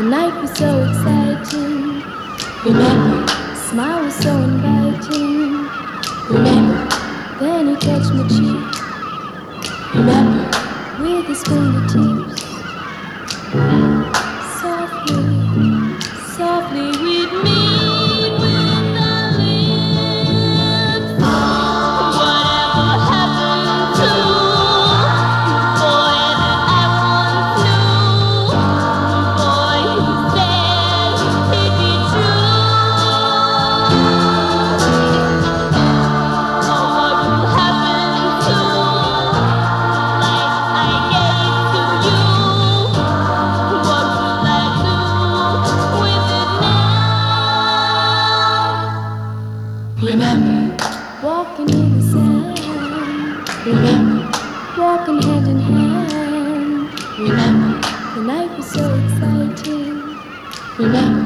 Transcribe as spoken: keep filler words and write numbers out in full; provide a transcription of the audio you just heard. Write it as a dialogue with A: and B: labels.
A: night was so exciting. Remember, smile was so inviting. Remember, then he touched my cheek. Remember, with his fingertips, softly, softly with me. When I live, whatever happened to the boy that I once knew, the boy who said he'd be true. Oh, what will happen to life I gave to you? What will I do with it now? Remember, walking in the sand. Remember, walking hand in hand. Remember, the night was so exciting. Remember.